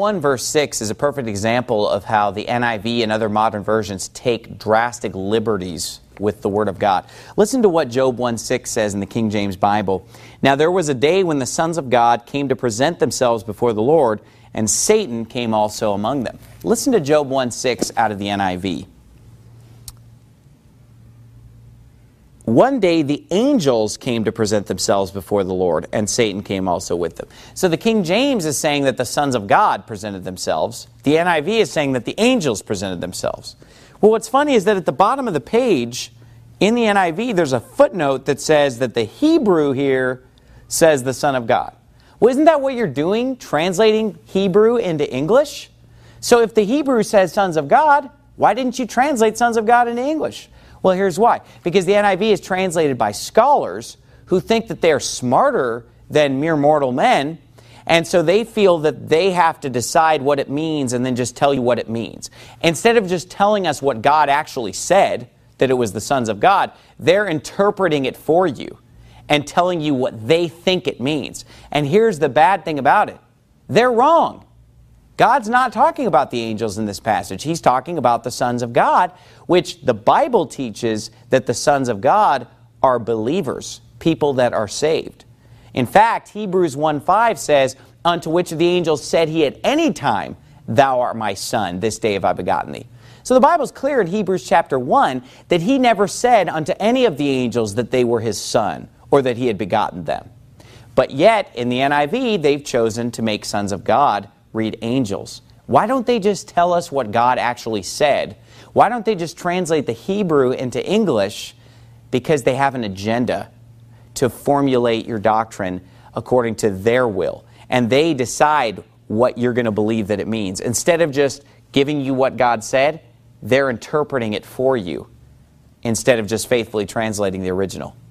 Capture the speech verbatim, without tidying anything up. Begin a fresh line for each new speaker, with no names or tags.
one verse six is a perfect example of how the N I V and other modern versions take drastic liberties with the Word of God. Listen to what Job one six says in the King James Bible. Now there was a day when the sons of God came to present themselves before the Lord, and Satan came also among them. Listen to Job one six out of the N I V. One day the angels came to present themselves before the Lord, and Satan came also with them. So the King James is saying that the sons of God presented themselves. The N I V is saying that the angels presented themselves. Well, what's funny is that at the bottom of the page, in the N I V, there's a footnote that says that the Hebrew here says the Son of God. Well, isn't that what you're doing, translating Hebrew into English? So if the Hebrew says sons of God, why didn't you translate sons of God into English? Well, here's why. Because the N I V is translated by scholars who think that they're smarter than mere mortal men, and so they feel that they have to decide what it means and then just tell you what it means. Instead of just telling us what God actually said, that it was the sons of God, they're interpreting it for you and telling you what they think it means. And here's the bad thing about it. They're wrong. God's not talking about the angels in this passage. He's talking about the sons of God, which the Bible teaches that the sons of God are believers, people that are saved. In fact, Hebrews one five says, unto which of the angels said he at any time, thou art my son, this day have I begotten thee. So the Bible's clear in Hebrews chapter one that he never said unto any of the angels that they were his son or that he had begotten them. But yet, in the N I V, they've chosen to make sons of God read angels. Why don't they just tell us what God actually said? Why don't they just translate the Hebrew into English? Because they have an agenda to formulate your doctrine according to their will. And they decide what you're going to believe that it means. Instead of just giving you what God said, they're interpreting it for you instead of just faithfully translating the original.